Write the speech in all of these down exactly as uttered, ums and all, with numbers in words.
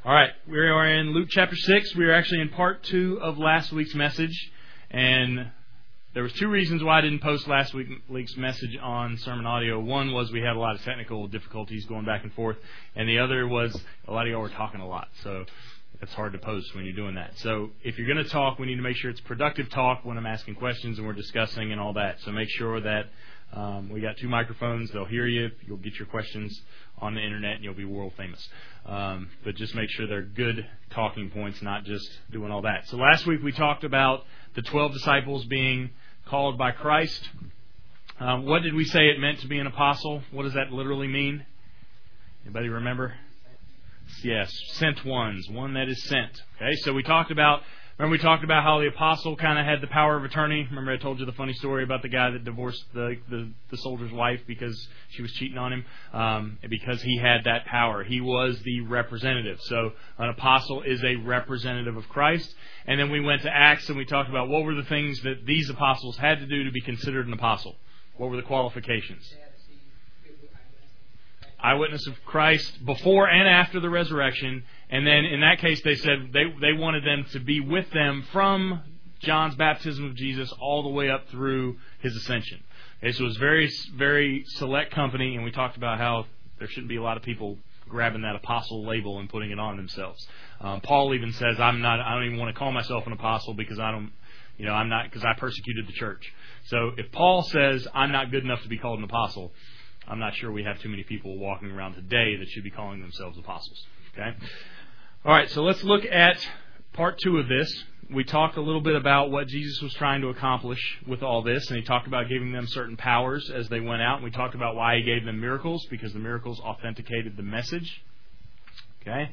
All right, we are in Luke chapter six. We are actually in part two of last week's message, and there was two reasons why I didn't post last week's message on sermon audio. One was we had a lot of technical difficulties going back and forth, and the other was a lot of y'all were talking a lot, so it's hard to post when you're doing that. So if you're going to talk, we need to make sure it's productive talk when I'm asking questions and we're discussing and all that. So make sure that um, we got two microphones. They'll hear you. You'll get your questions on the internet and you'll be world famous. Um, but just make sure they're good talking points, not just doing all that. So last week we talked about the twelve disciples being called by Christ. Um, what did we say it meant to be an apostle? What does that literally mean? Anybody remember? Yes, sent ones, one that is sent. Okay, so we talked about, remember we talked about how the apostle kind of had the power of attorney. Remember I told you the funny story about the guy that divorced the, the, the soldier's wife because she was cheating on him, um, because he had that power. He was the representative. So an apostle is a representative of Christ. And then we went to Acts and we talked about what were the things that these apostles had to do to be considered an apostle. What were the qualifications? Eyewitness of Christ before and after the resurrection. And then in that case they said they, they wanted them to be with them from John's baptism of Jesus all the way up through his ascension. Okay, so it was very, very select company, and we talked about how there shouldn't be a lot of people grabbing that apostle label and putting it on themselves. Um, Paul even says, I'm not, I don't even want to call myself an apostle because I don't, you know, I'm not, because I persecuted the church. So if Paul says I'm not good enough to be called an apostle, I'm not sure we have too many people walking around today that should be calling themselves apostles. Okay? All right, so let's look at part two of this. We talked a little bit about what Jesus was trying to accomplish with all this, and he talked about giving them certain powers as they went out, and we talked about why he gave them miracles, because the miracles authenticated the message. Okay?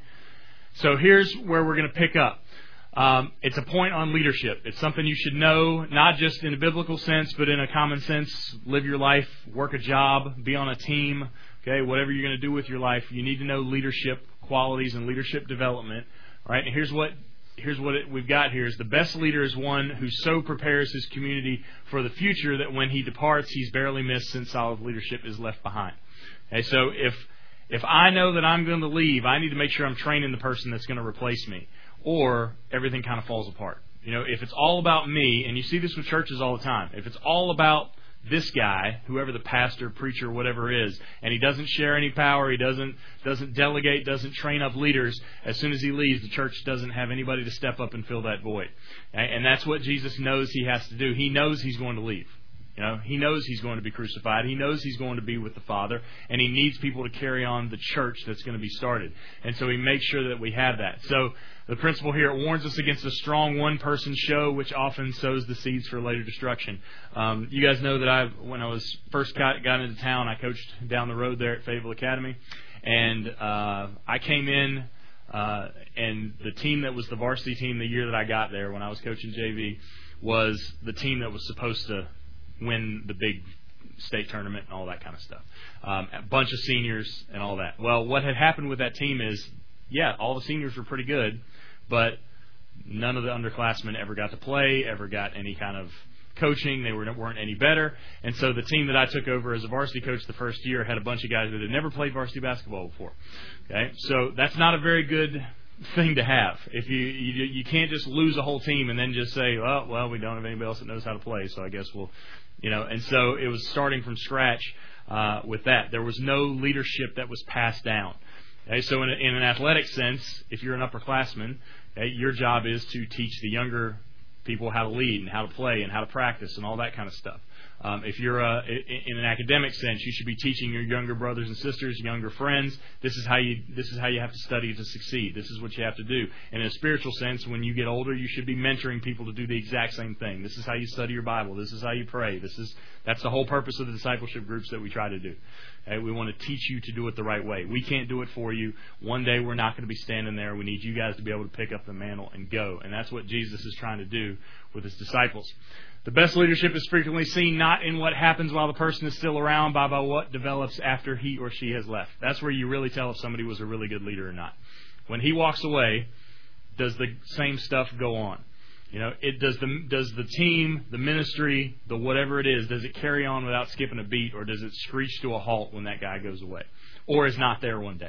So here's where we're going to pick up. Um, it's a point on leadership. It's something you should know, not just in a biblical sense, but in a common sense. Live your life, work a job, be on a team. Okay, whatever you're going to do with your life, you need to know leadership qualities and leadership development. All right, and here's what here's what it, we've got here is the best leader is one who so prepares his community for the future that when he departs, he's barely missed since solid leadership is left behind. Okay, so if if I know that I'm going to leave, I need to make sure I'm training the person that's going to replace me, or everything kind of falls apart. You know, if it's all about me, and you see this with churches all the time, if it's all about this guy, whoever the pastor, preacher, whatever is, and he doesn't share any power, he doesn't doesn't delegate, doesn't train up leaders, as soon as he leaves, the church doesn't have anybody to step up and fill that void. And that's what Jesus knows he has to do. He knows he's going to leave. You know, he knows he's going to be crucified. He knows he's going to be with the Father, and he needs people to carry on the church that's going to be started. And so he makes sure that we have that. So the principle here, it warns us against a strong one-person show, which often sows the seeds for later destruction. Um, you guys know that I, when I was first got, got into town, I coached down the road there at Fayetteville Academy, and uh, I came in, uh, and the team that was the varsity team the year that I got there, when I was coaching J V, was the team that was supposed to win the big state tournament and all that kind of stuff. Um, a bunch of seniors and all that. Well, what had happened with that team is, yeah, all the seniors were pretty good, but none of the underclassmen ever got to play, ever got any kind of coaching. They were, weren't any better. And so the team that I took over as a varsity coach the first year had a bunch of guys that had never played varsity basketball before. Okay, so that's not a very good thing to have. If you, you you can't just lose a whole team and then just say, well, well, we don't have anybody else that knows how to play, so I guess we'll, you know. And so it was starting from scratch uh, with that. There was no leadership that was passed down. Okay, so in, a, in an athletic sense, if you're an upperclassman, okay, your job is to teach the younger people how to lead and how to play and how to practice and all that kind of stuff. Um, if you're uh, in an academic sense, you should be teaching your younger brothers and sisters, younger friends. This is how you this is how you have to study to succeed. This is what you have to do. And in a spiritual sense, when you get older, you should be mentoring people to do the exact same thing. This is how you study your Bible. This is how you pray. This is that's the whole purpose of the discipleship groups that we try to do. Okay? We want to teach you to do it the right way. We can't do it for you. One day we're not going to be standing there. We need you guys to be able to pick up the mantle and go. And that's what Jesus is trying to do with his disciples. The best leadership is frequently seen not in what happens while the person is still around, but by what develops after he or she has left. That's where you really tell if somebody was a really good leader or not. When he walks away, does the same stuff go on? You know, it does the does the team, the ministry, the whatever it is, does it carry on without skipping a beat, or does it screech to a halt when that guy goes away, or is not there one day?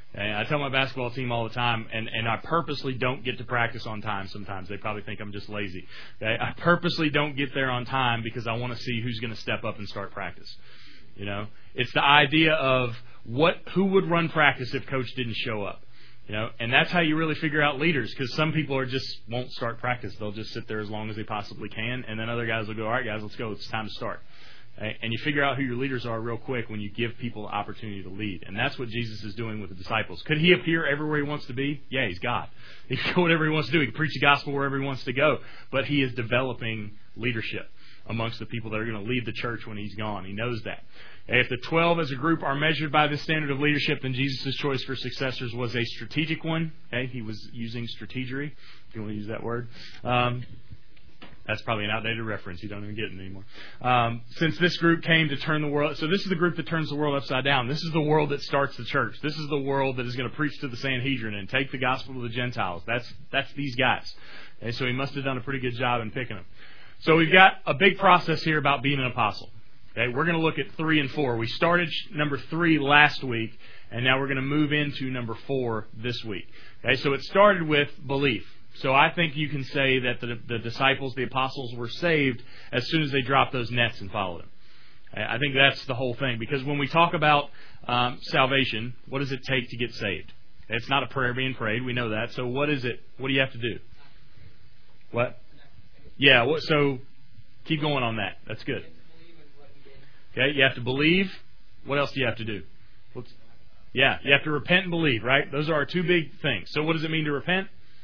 Okay? I tell my basketball team all the time, and, and I purposely don't get to practice on time sometimes. They probably think I'm just lazy. Okay? I purposely don't get there on time because I want to see who's going to step up and start practice. You know, it's the idea of what who would run practice if coach didn't show up. You know, and that's how you really figure out leaders, because some people are just won't start practice. They'll just sit there as long as they possibly can, and then other guys will go, all right, guys, let's go. It's time to start. And you figure out who your leaders are real quick when you give people the opportunity to lead. And that's what Jesus is doing with the disciples. Could he appear everywhere he wants to be? Yeah, he's God. He can go whatever he wants to do. He can preach the gospel wherever he wants to go. But he is developing leadership amongst the people that are going to lead the church when he's gone. He knows that. If the twelve as a group are measured by this standard of leadership, then Jesus' choice for successors was a strategic one. Okay, he was using strategery, if you want to use that word. Um, That's probably an outdated reference. You don't even get it anymore. Um, since this group came to turn the world... So this is the group that turns the world upside down. This is the world that starts the church. This is the world that is going to preach to the Sanhedrin and take the gospel to the Gentiles. That's that's these guys. Okay, so he must have done a pretty good job in picking them. So we've got a big process here about being an apostle. Okay, we're going to look at three and four. We started number three last week, and now we're going to move into number four this week. Okay, so it started with belief. So I think you can say that the, the disciples, the apostles, were saved as soon as they dropped those nets and followed him. I think that's the whole thing. Because when we talk about um, salvation, what does it take to get saved? It's not a prayer being prayed. We know that. So what is it? What do you have to do? What? Yeah, so keep going on that. That's good. Okay, you have to believe. What else do you have to do? What's, yeah, you have to repent and believe, right? Those are our two big things. So what does it mean to repent?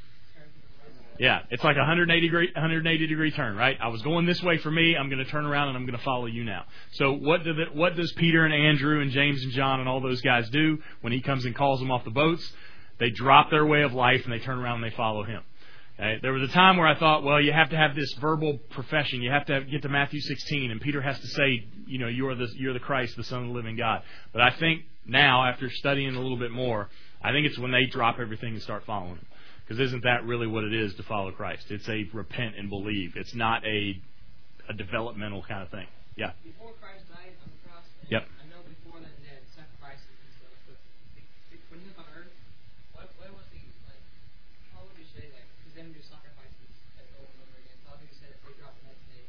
Yeah, it's like a one hundred eighty degree, one hundred eighty degree turn, right? I was going this way for me. I'm going to turn around and I'm going to follow you now. So what do the, what does Peter and Andrew and James and John and all those guys do when he comes and calls them off the boats? They drop their way of life and they turn around and they follow him. Okay? There was a time where I thought, well, you have to have this verbal profession. You have to have, get to Matthew sixteen, and Peter has to say, you know, you are the you're the Christ, the Son of the living God. But I think now, after studying a little bit more, I think it's when they drop everything and start following him. Because isn't that really what it is to follow Christ? It's a repent and believe. It's not a a developmental kind of thing. Yeah. Before Christ died on the cross, yep. I know before that they had sacrifices and stuff, but when he was on earth, what, what was the, like, how would you say that? Because then do sacrifices like, over and over again. So how would you say that they dropped the next day?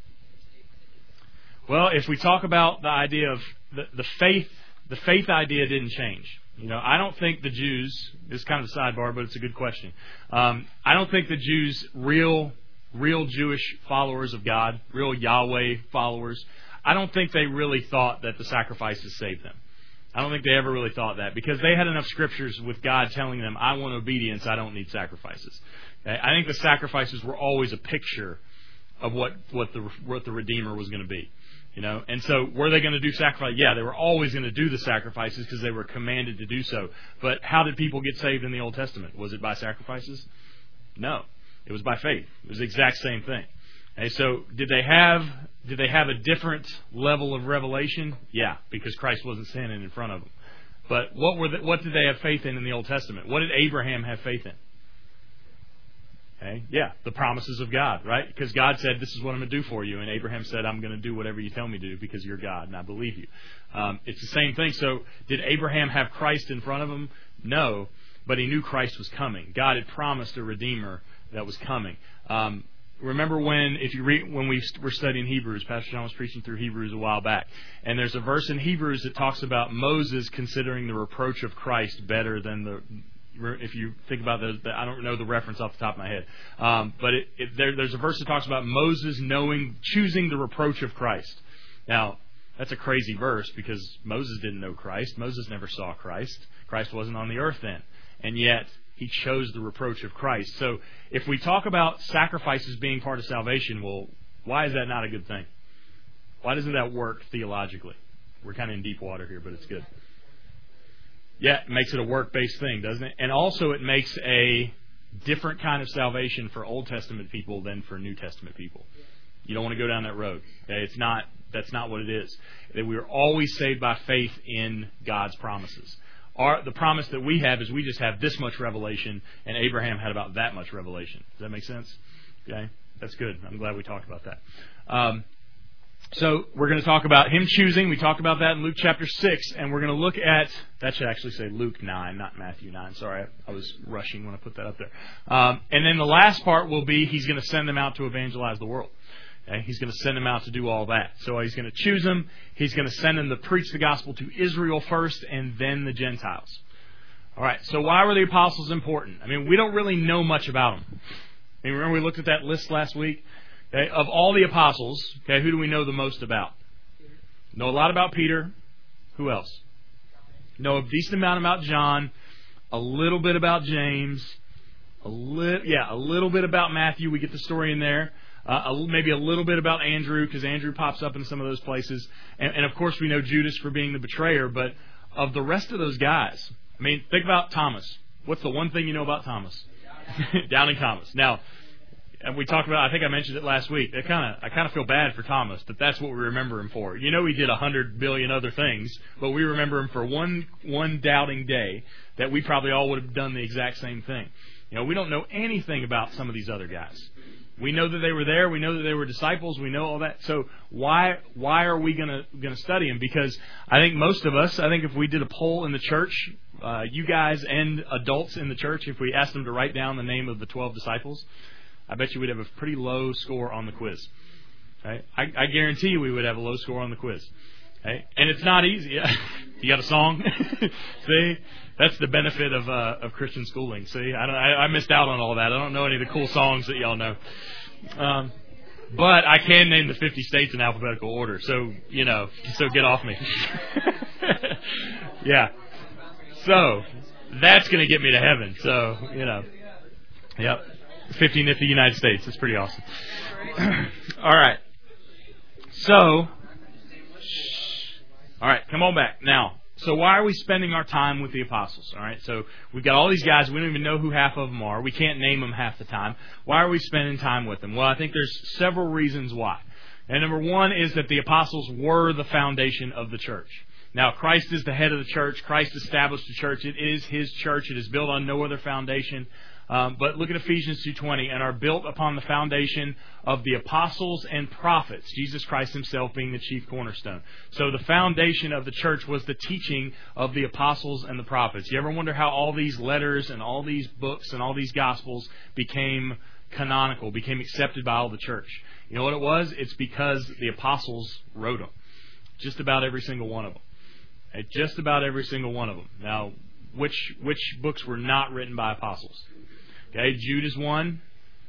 Well, if we talk about the idea of the, the faith, the faith idea didn't change. You know, I don't think the Jews, it's kind of a sidebar, but it's a good question. Um, I don't think the Jews, real, real Jewish followers of God, real Yahweh followers, I don't think they really thought that the sacrifices saved them. I don't think they ever really thought that, because they had enough scriptures with God telling them, I want obedience, I don't need sacrifices. Okay? I think the sacrifices were always a picture of what, what the what the Redeemer was going to be. You know, and so were they going to do sacrifice? Yeah, they were always going to do the sacrifices because they were commanded to do so. But how did people get saved in the Old Testament? Was it by sacrifices? No, it was by faith. It was the exact same thing. Okay, so did they have did they have a different level of revelation? Yeah, because Christ wasn't standing in front of them. But what were the, what did they have faith in in the Old Testament? What did Abraham have faith in? Okay. Yeah, the promises of God, right? Because God said, this is what I'm going to do for you. And Abraham said, I'm going to do whatever you tell me to do because you're God and I believe you. Um, it's the same thing. So did Abraham have Christ in front of him? No, but he knew Christ was coming. God had promised a Redeemer that was coming. Um, remember when, if you read, when we were studying Hebrews, Pastor John was preaching through Hebrews a while back, and there's a verse in Hebrews that talks about Moses considering the reproach of Christ better than the... If you think about the, the, I don't know the reference off the top of my head, um, but it, it, there, there's a verse that talks about Moses knowing, choosing the reproach of Christ. Now, that's a crazy verse because Moses didn't know Christ. Moses never saw Christ. Christ wasn't on the earth then. And yet, he chose the reproach of Christ. So, if we talk about sacrifices being part of salvation, well, why is that not a good thing? Why doesn't that work theologically? We're kind of in deep water here, but it's good. Yeah, it makes it a work-based thing, doesn't it? And also it makes a different kind of salvation for Old Testament people than for New Testament people. You don't want to go down that road. Okay? It's not. That's not what it is. That we are always saved by faith in God's promises. Our, the promise that we have is we just have this much revelation, and Abraham had about that much revelation. Does that make sense? Okay, that's good. I'm glad we talked about that. Um, So we're going to talk about Him choosing. We talked about that in Luke chapter six, and we're going to look at, that should actually say Luke nine, not Matthew nine. Sorry, I, I was rushing when I put that up there. Um, and then the last part will be He's going to send them out to evangelize the world. Okay? He's going to send them out to do all that. So He's going to choose them. He's going to send them to preach the gospel to Israel first and then the Gentiles. All right, so why were the apostles important? I mean, we don't really know much about them. I mean, remember we looked at that list last week? Okay, of all the apostles, okay, who do we know the most about? Know a lot about Peter. Who else? Know a decent amount about John. A little bit about James. A li- yeah, a little bit about Matthew. We get the story in there. Uh, a, maybe a little bit about Andrew, because Andrew pops up in some of those places. And, and of course, we know Judas for being the betrayer. But of the rest of those guys, I mean, think about Thomas. What's the one thing you know about Thomas? Doubting Thomas. Now, and we talked about, I think I mentioned it last week. I kind of, I kind of feel bad for Thomas, but that's what we remember him for. You know, he did a hundred billion other things, but we remember him for one, one doubting day that we probably all would have done the exact same thing. You know, we don't know anything about some of these other guys. We know that they were there. We know that they were disciples. We know all that. So why, why are we gonna, gonna study them? Because I think most of us, I think if we did a poll in the church, uh, you guys and adults in the church, if we asked them to write down the name of the twelve disciples, I bet you we'd have a pretty low score on the quiz. Right? I, I guarantee you we would have a low score on the quiz. Okay? And it's not easy. You got a song? See? That's the benefit of uh, of Christian schooling. See? I, don't, I, I missed out on all that. I don't know any of the cool songs that y'all know. Um, but I can name the fifty states in alphabetical order. So, you know, so get off me. Yeah. So, that's going to get me to heaven. So, you know. Yep. fifty nifty United States. It's pretty awesome. All right. So, all right, come on back. Now, so why are we spending our time with the apostles? All right, so we've got all these guys. We don't even know who half of them are. We can't name them half the time. Why are we spending time with them? Well, I think there's several reasons why. And number one is that the apostles were the foundation of the church. Now, Christ is the head of the church. Christ established the church. It is His church. It is built on no other foundation. Um, but look at Ephesians two twenty, and are built upon the foundation of the apostles and prophets, Jesus Christ Himself being the chief cornerstone. So the foundation of the church was the teaching of the apostles and the prophets. You ever wonder how all these letters and all these books and all these gospels became canonical, became accepted by all the church? You know what it was? It's because the apostles wrote them. Just about every single one of them. Just about every single one of them. Now, which which books were not written by apostles? Okay, Jude is one.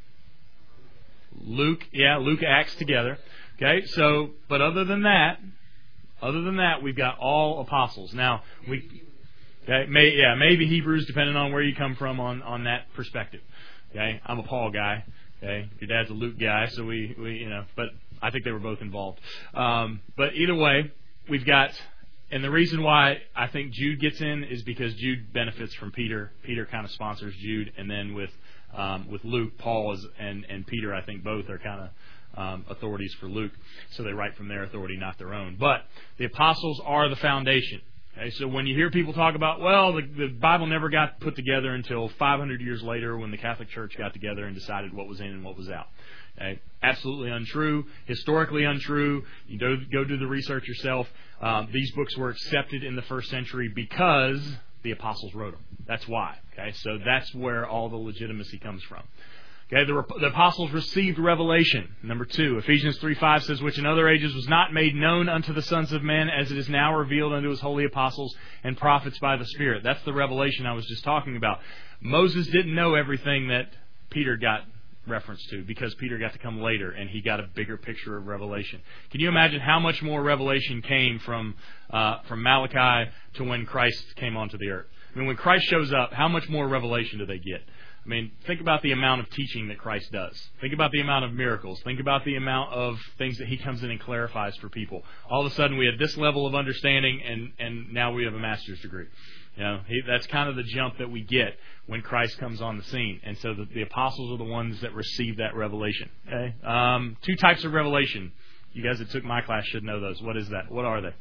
Luke, yeah, Luke, Acts together. Okay, so, but other than that, other than that, we've got all apostles. Now, we, okay, may, yeah, maybe Hebrews, depending on where you come from on, on that perspective. Okay, I'm a Paul guy. Okay, your dad's a Luke guy, so we, we you know, but I think they were both involved. Um, but either way, we've got. And the reason why I think Jude gets in is because Jude benefits from Peter. Peter kind of sponsors Jude, and then with um, with Luke, Paul is, and and Peter, I think both are kind of um, authorities for Luke, so they write from their authority, not their own. But the apostles are the foundation. Okay, so when you hear people talk about, well, the, the Bible never got put together until five hundred years later, when the Catholic Church got together and decided what was in and what was out. Okay, absolutely untrue, historically untrue. You go, go do the research yourself. Um, these books were accepted in the first century because the apostles wrote them. That's why. Okay, so that's where all the legitimacy comes from. Okay, the, the apostles received revelation. Number two, Ephesians three five says, which in other ages was not made known unto the sons of men, as it is now revealed unto His holy apostles and prophets by the Spirit. That's the revelation I was just talking about. Moses didn't know everything that Peter got reference to, because Peter got to come later and he got a bigger picture of revelation. Can you imagine how much more revelation came from uh, from Malachi to when Christ came onto the earth? I mean, when Christ shows up, how much more revelation do they get? I mean, think about the amount of teaching that Christ does. Think about the amount of miracles. Think about the amount of things that He comes in and clarifies for people. All of a sudden, we had this level of understanding, and, and now we have a master's degree. You know, he, that's kind of the jump that we get when Christ comes on the scene. And so the, the apostles are the ones that receive that revelation. Okay? Um, two types of revelation. You guys that took my class should know those. What is that? What are they?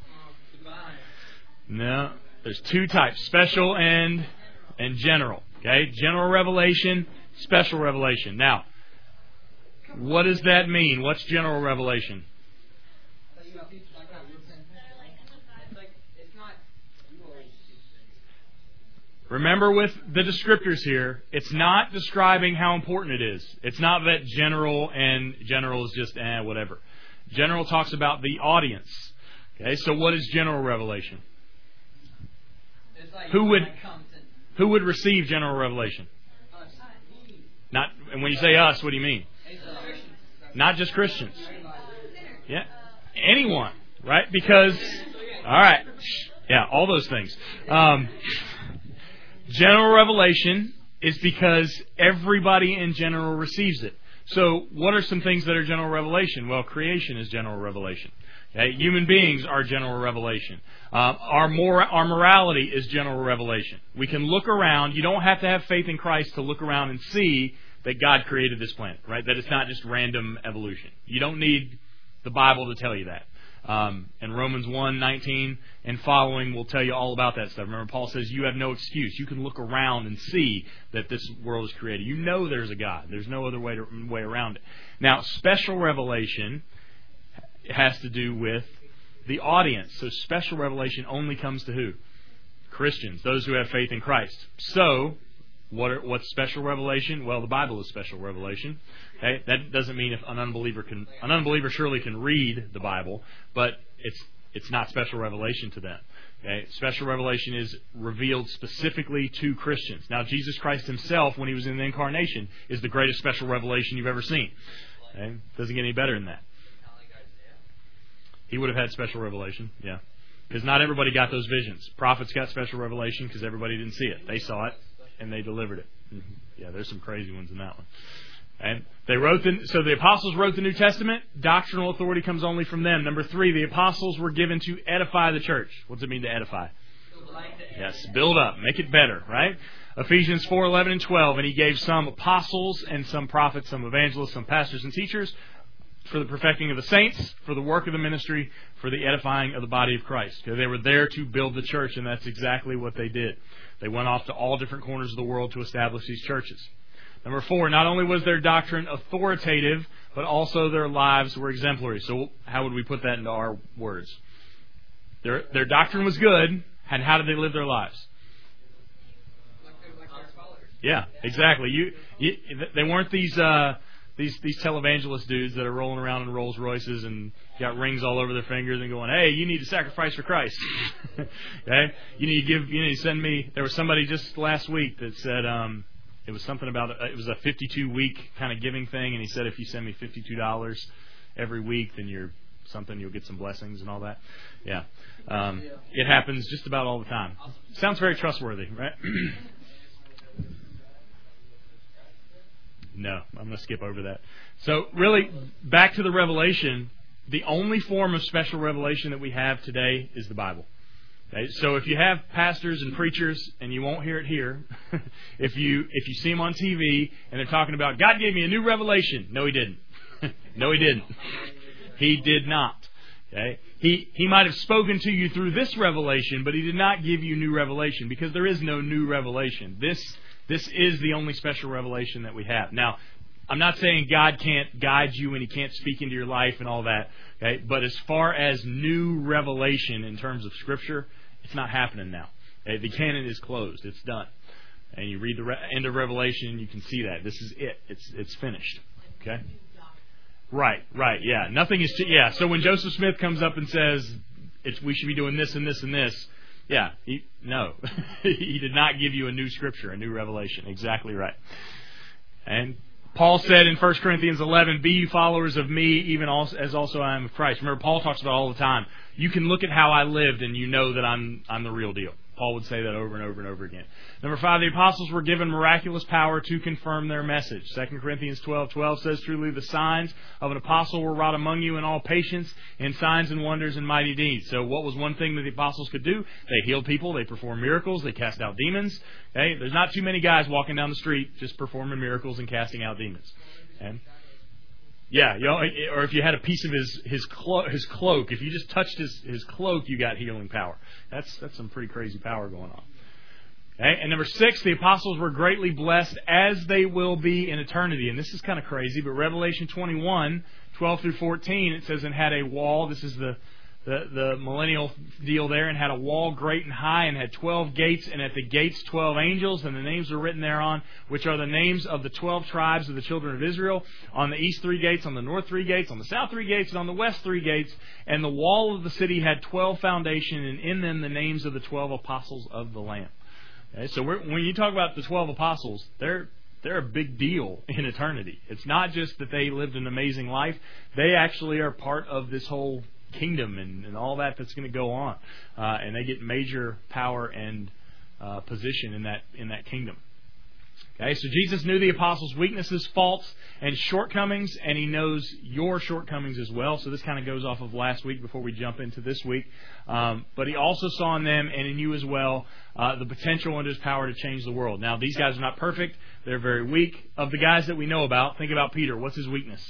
No. There's two types, special and and general. Okay? General revelation, special revelation. Now, what does that mean? What's general revelation? Remember with the descriptors here, it's not describing how important it is. It's not that general and general is just eh, whatever. General talks about the audience. Okay, so what is general revelation? It's like Who would like comes in. who would receive general revelation? Us. Not, and when you say us, what do you mean? It's uh, Christians. Not just Christians. Everybody. Yeah, anyone, right? Because, all right, yeah, all those things. Um, general revelation is because everybody in general receives it. So, what are some things that are general revelation? Well, creation is general revelation. Okay? Human beings are general revelation. Uh, our mor- our morality is general revelation. We can look around. You don't have to have faith in Christ to look around and see that God created this planet, right? That it's not just random evolution. You don't need the Bible to tell you that. Um, and Romans one nineteen and following will tell you all about that stuff. Remember, Paul says you have no excuse. You can look around and see that this world is created. You know there's a God. There's no other way to, way around it. Now, special revelation has to do with the audience. So special revelation only comes to who? Christians, those who have faith in Christ. So, what are, what's special revelation? Well, the Bible is special revelation. Okay? That doesn't mean if an unbeliever can, an unbeliever surely can read the Bible, but it's it's not special revelation to them. Okay? Special revelation is revealed specifically to Christians. Now, Jesus Christ Himself, when He was in the incarnation, is the greatest special revelation you've ever seen. Okay? Doesn't get any better than that. He would have had special revelation, yeah. Because not everybody got those visions. Prophets got special revelation because everybody didn't see it. They saw it, and they delivered it. Mm-hmm. Yeah, there's some crazy ones in that one. And they wrote the, so the apostles wrote the New Testament. Doctrinal authority comes only from them. Number three, the apostles were given to edify the church. What does it mean to edify? Yes, build up, make it better, right? Ephesians four eleven and twelve, and He gave some apostles and some prophets, some evangelists, some pastors and teachers, for the perfecting of the saints, for the work of the ministry, for the edifying of the body of Christ. Because they were there to build the church, and that's exactly what they did. They went off to all different corners of the world to establish these churches. Number four, not only was their doctrine authoritative, but also their lives were exemplary. So how would we put that into our words? Their, their doctrine was good, and how did they live their lives? Yeah, exactly. You, you they weren't these... Uh, These these televangelist dudes that are rolling around in Rolls Royces and got rings all over their fingers and going, hey, you need to sacrifice for Christ. Okay, you need to give. You need to send me. There was somebody just last week that said um, it was something about it was a fifty-two week kind of giving thing, and he said if you send me fifty-two dollars every week, then you're something you'll get some blessings and all that. Yeah, um, it happens just about all the time. Sounds very trustworthy, right? No, I'm going to skip over that. So really, back to the revelation, the only form of special revelation that we have today is the Bible. Okay? So if you have pastors and preachers, and you won't hear it here, if you if you see them on T V and they're talking about, God gave me a new revelation. No, He didn't. No, He didn't. He did not. Okay? He, he might have spoken to you through this revelation, but He did not give you new revelation, because there is no new revelation. This This is the only special revelation that we have. Now, I'm not saying God can't guide you and He can't speak into your life and all that. Okay? But as far as new revelation in terms of Scripture, it's not happening now. Okay? The canon is closed. It's done. And you read the re- end of Revelation, you can see that. This is it. It's it's finished. Okay? Right, right, yeah. Nothing is... T- yeah, so when Joseph Smith comes up and says, it's, we should be doing this and this and this... Yeah, he, no. He did not give you a new scripture, a new revelation. Exactly right. And Paul said in First Corinthians eleven, be you followers of me, even also, as also I am of Christ. Remember, Paul talks about all the time. You can look at how I lived and you know that I'm I'm the real deal. Paul would say that over and over and over again. Number five, the apostles were given miraculous power to confirm their message. Second Corinthians twelve twelve says, truly the signs of an apostle were wrought among you in all patience, in signs and wonders and mighty deeds. So what was one thing that the apostles could do? They healed people, they performed miracles, they cast out demons. Okay? There's not too many guys walking down the street just performing miracles and casting out demons. Okay? Yeah, you know, or if you had a piece of his his, clo- his cloak, if you just touched his, his cloak, you got healing power. That's that's some pretty crazy power going on. Okay? And number six, the apostles were greatly blessed, as they will be in eternity. And this is kind of crazy, but Revelation twenty-one, twelve through fourteen, it says, and had a wall. This is the the, the millennial deal there, and had a wall great and high, and had twelve gates, and at the gates twelve angels, and the names are written thereon, which are the names of the twelve tribes of the children of Israel. On the east three gates, on the north three gates, on the south three gates, and on the west three gates. And the wall of the city had twelve foundations, and in them the names of the twelve apostles of the Lamb. Okay, so we're, when you talk about the twelve apostles, they're they're a big deal in eternity. It's not just that they lived an amazing life. They actually are part of this whole kingdom and, and all that that's going to go on. Uh, and they get major power and uh, position in that in that kingdom. Okay, so Jesus knew the apostles' weaknesses, faults, and shortcomings, and He knows your shortcomings as well. So this kind of goes off of last week before we jump into this week. Um, but He also saw in them and in you as well uh, the potential and His power to change the world. Now, these guys are not perfect. They're very weak. Of the guys that we know about, think about Peter. What's his weakness?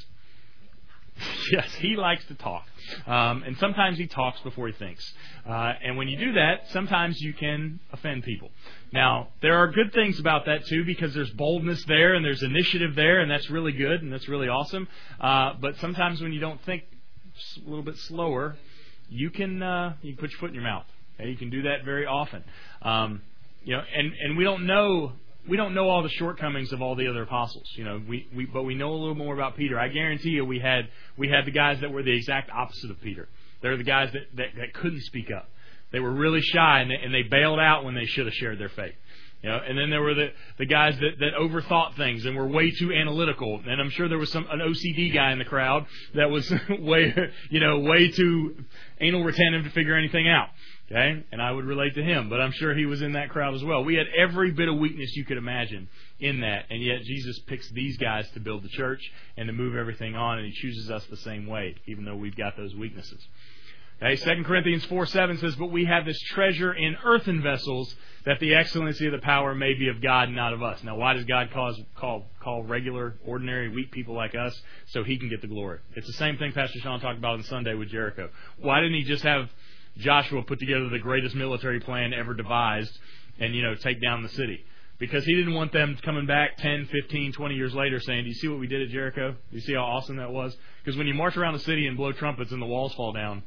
Yes, he likes to talk. Um, and sometimes he talks before he thinks. Uh, and when you do that, sometimes you can offend people. Now, there are good things about that, too, because there's boldness there and there's initiative there, and that's really good and that's really awesome. Uh, but sometimes when you don't think a little bit slower, you can uh, you can put your foot in your mouth. Okay? You can do that very often. Um, you know, and, and we don't know... We don't know all the shortcomings of all the other apostles, you know. We, we but we know a little more about Peter. I guarantee you, we had we had the guys that were the exact opposite of Peter. They're the guys that, that, that couldn't speak up. They were really shy, and they, and they bailed out when they should have shared their faith. You know, and then there were the, the guys that, that overthought things and were way too analytical. And I'm sure there was some an O C D guy in the crowd that was way you know way too anal retentive to figure anything out. Okay, and I would relate to him, but I'm sure he was in that crowd as well. We had every bit of weakness you could imagine in that, and yet Jesus picks these guys to build the church and to move everything on, and He chooses us the same way, even though we've got those weaknesses. Okay, Second Corinthians four seven says, "But we have this treasure in earthen vessels, that the excellency of the power may be of God and not of us." Now, why does God cause, call, call regular, ordinary, weak people like us? So He can get the glory. It's the same thing Pastor Sean talked about on Sunday with Jericho. Why didn't He just have Joshua put together the greatest military plan ever devised and, you know, take down the city? Because He didn't want them coming back ten, fifteen, twenty years later saying, "Do you see what we did at Jericho? Do you see how awesome that was?" Because when you march around the city and blow trumpets and the walls fall down,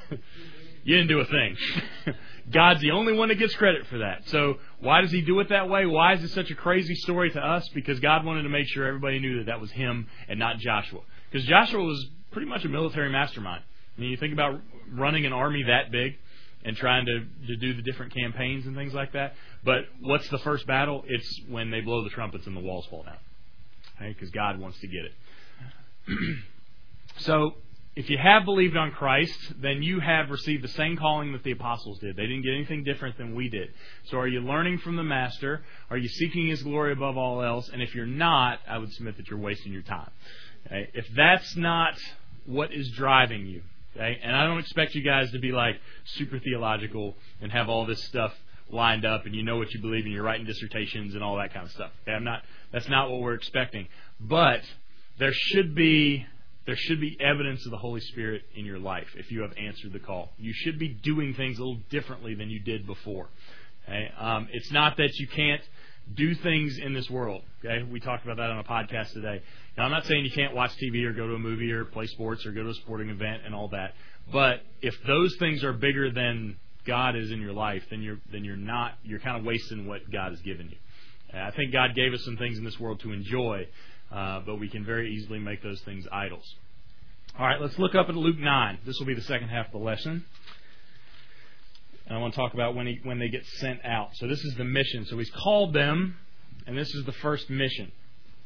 you didn't do a thing. God's the only one that gets credit for that. So why does He do it that way? Why is it such a crazy story to us? Because God wanted to make sure everybody knew that that was Him and not Joshua. Because Joshua was pretty much a military mastermind. I mean, you think about running an army that big and trying to, to do the different campaigns and things like that. But what's the first battle? It's when they blow the trumpets and the walls fall down. Okay? Because God wants to get it. So, if you have believed on Christ, then you have received the same calling that the apostles did. They didn't get anything different than we did. So are you learning from the Master? Are you seeking His glory above all else? And if you're not, I would submit that you're wasting your time. Okay? If that's not what is driving you, okay? And I don't expect you guys to be like super theological and have all this stuff lined up and you know what you believe and you're writing dissertations and all that kind of stuff. Okay? I'm not. That's not what we're expecting. But there should be there should be evidence of the Holy Spirit in your life if you have answered the call. You should be doing things a little differently than you did before. Okay? Um, it's not that you can't do things in this world. Okay, we talked about that on a podcast today. Now, I'm not saying you can't watch T V or go to a movie or play sports or go to a sporting event and all that. But if those things are bigger than God is in your life, then you're then you're not you're kind of wasting what God has given you. And I think God gave us some things in this world to enjoy, uh, but we can very easily make those things idols. All right, let's look up at Luke nine. This will be the second half of the lesson. And I want to talk about when he, when they get sent out. So this is the mission. So He's called them, and this is the first mission.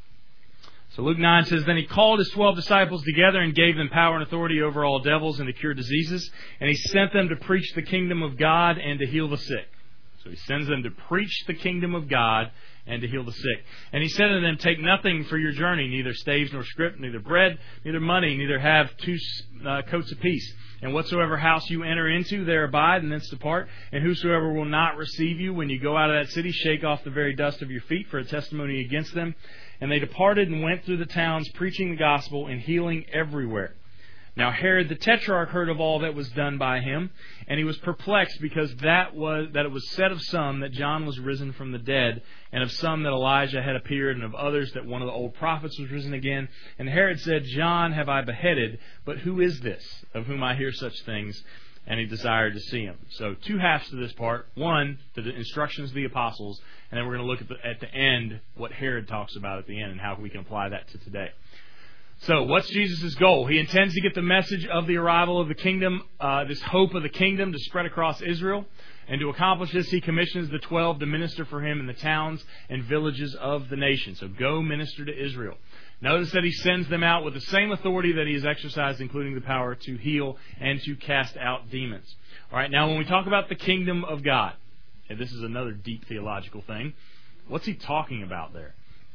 So Luke nine says, "Then He called His twelve disciples together and gave them power and authority over all devils and to cure diseases. And He sent them to preach the kingdom of God and to heal the sick." So He sends them to preach the kingdom of God and to heal the sick. "And He said to them, Take nothing for your journey, neither staves nor scrip, neither bread, neither money, neither have two uh, coats apiece. And whatsoever house you enter into, there abide, and thence depart. And whosoever will not receive you, when you go out of that city, shake off the very dust of your feet for a testimony against them. And they departed and went through the towns, preaching the gospel and healing everywhere. Now Herod the Tetrarch heard of all that was done by him, and he was perplexed, because that was that it was said of some that John was risen from the dead, and of some that Elijah had appeared, and of others that one of the old prophets was risen again. And Herod said, John have I beheaded, but who is this, of whom I hear such things? and he desired to see him. So two halves to this part. One, the instructions of the apostles, and then we're going to look at the, at the end what Herod talks about at the end and how we can apply that to today. So what's Jesus' goal? He intends to get the message of the arrival of the kingdom, uh, this hope of the kingdom to spread across Israel. And to accomplish this, he commissions the twelve to minister for him in the towns and villages of the nation. So go minister to Israel. Notice that he sends them out with the same authority that he has exercised, including the power to heal and to cast out demons. All right, now when we talk about the kingdom of God, and this is another deep theological thing, what's he talking about there?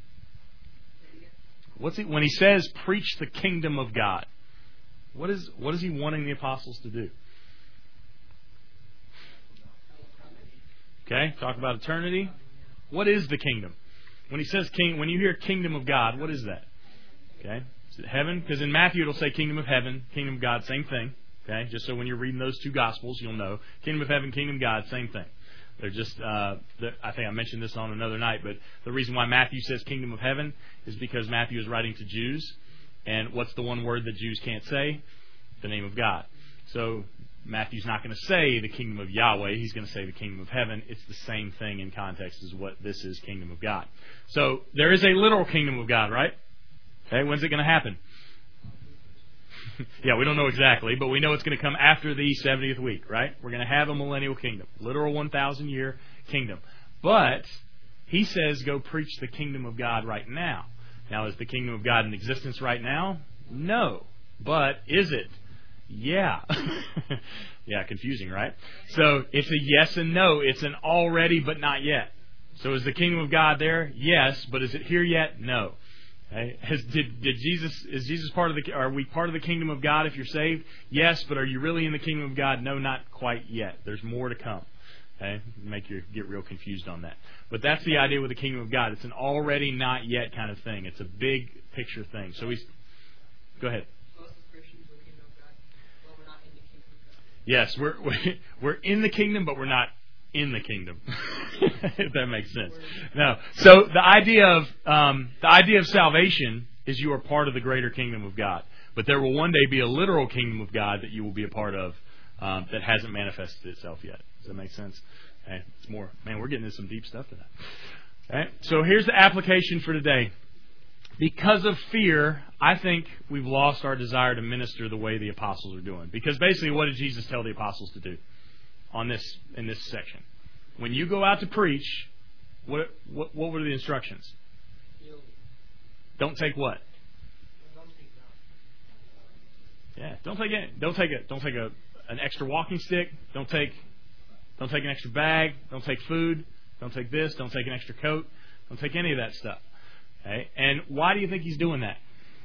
What's he, when he says, preach the kingdom of God, what is what is he wanting the apostles to do? Okay, talk about eternity. What is the kingdom? When he says king, when you hear kingdom of God, what is that? Okay, is it heaven? Because in Matthew it'll say kingdom of heaven, kingdom of God, same thing. Okay, just so when you're reading those two gospels, you'll know kingdom of heaven, kingdom of God, same thing. They're just, uh, they're, I think I mentioned this on another night, but the reason why Matthew says kingdom of heaven is because Matthew is writing to Jews, and what's the one word that Jews can't say? The name of God. So Matthew's not going to say the kingdom of Yahweh, he's going to say the kingdom of heaven. It's the same thing in context as what this is, kingdom of God. So there is a literal kingdom of God, right? Okay, when's it going to happen? Yeah, we don't know exactly, but we know it's going to come after the seventieth week, right? We're going to have a millennial kingdom, literal one thousand year kingdom. But he says go preach the kingdom of God right now. Now, is the kingdom of God in existence right now? No. But is it? Yeah. Yeah, confusing, right? So it's a yes and no. It's an already but not yet. So is the kingdom of God there? Yes. But is it here yet? No. Okay. Has, did, did Jesus, is Jesus part of the, are we part of the kingdom of God if you're saved? Yes, but are you really in the kingdom of God? No, not quite yet. There's more to come. Okay, make you get real confused on that. But that's the idea with the kingdom of God. It's an already not yet kind of thing. It's a big picture thing. So we, go ahead. Yes, we're we're in the kingdom, but we're not in the kingdom. If that makes sense. No. So the idea of um, the idea of salvation is you are part of the greater kingdom of God. But there will one day be a literal kingdom of God that you will be a part of um, that hasn't manifested itself yet. Does that make sense? Okay. It's more. Man, we're getting into some deep stuff today. Okay. So here's the application for today. Because of fear, I think we've lost our desire to minister the way the apostles are doing. Because basically, what did Jesus tell the apostles to do on this in this section? When you go out to preach, what what, what were the instructions? Don't take what? Yeah, don't take it. Don't take it. Don't take a an extra walking stick. Don't take don't take an extra bag. Don't take food. Don't take this. Don't take an extra coat. Don't take any of that stuff. Okay? And why do you think he's doing that?